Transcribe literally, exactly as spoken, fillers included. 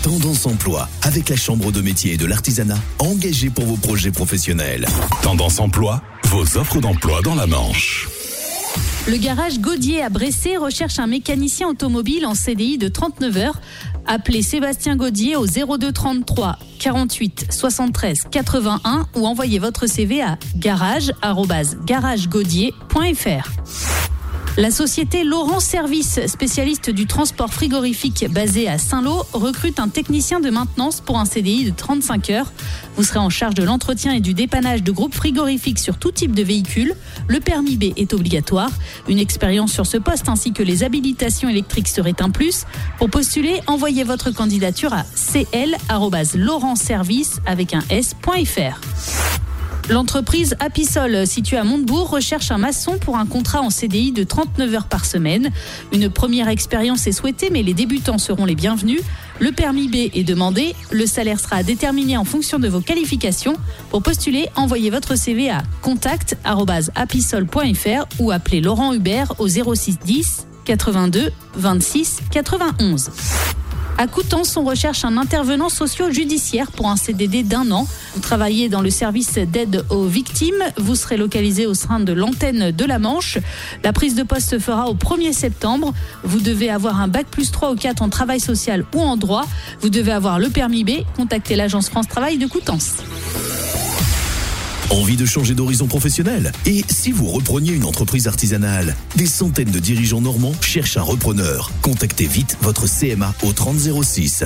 Tendance Emploi, avec la Chambre de métier et de l'artisanat, engagée pour vos projets professionnels. Tendance Emploi, vos offres d'emploi dans la Manche. Le garage Gaudier à Bressé recherche un mécanicien automobile en C D I de trente-neuf heures. Appelez Sébastien Gaudier au zéro deux trente-trois quarante-huit soixante-treize quatre-vingt-un ou envoyez votre C V à garage arobase garagegaudier point f r. La société Laurent Service, spécialiste du transport frigorifique basée à Saint-Lô, recrute un technicien de maintenance pour un C D I de trente-cinq heures. Vous serez en charge de l'entretien et du dépannage de groupes frigorifiques sur tout type de véhicule. Le permis B est obligatoire. Une expérience sur ce poste ainsi que les habilitations électriques seraient un plus. Pour postuler, envoyez votre candidature à c l arobase laurent service avec un s point f r. L'entreprise Apisol, située à Montebourg, recherche un maçon pour un contrat en C D I de trente-neuf heures par semaine. Une première expérience est souhaitée, mais les débutants seront les bienvenus. Le permis B est demandé. Le salaire sera déterminé en fonction de vos qualifications. Pour postuler, envoyez votre C V à contact arobase apisol point f r ou appelez Laurent Hubert au zéro six dix quatre-vingt-deux vingt-six quatre-vingt-onze. À Coutances, on recherche un intervenant socio-judiciaire pour un C D D d'un an. Vous travaillez dans le service d'aide aux victimes. Vous serez localisé au sein de l'antenne de la Manche. La prise de poste se fera au premier septembre. Vous devez avoir un bac plus trois ou quatre en travail social ou en droit. Vous devez avoir le permis B. Contactez l'agence France Travail de Coutances. Envie de changer d'horizon professionnel? Et si vous repreniez une entreprise artisanale? Des centaines de dirigeants normands cherchent un repreneur. Contactez vite votre C M A au trente zéro six.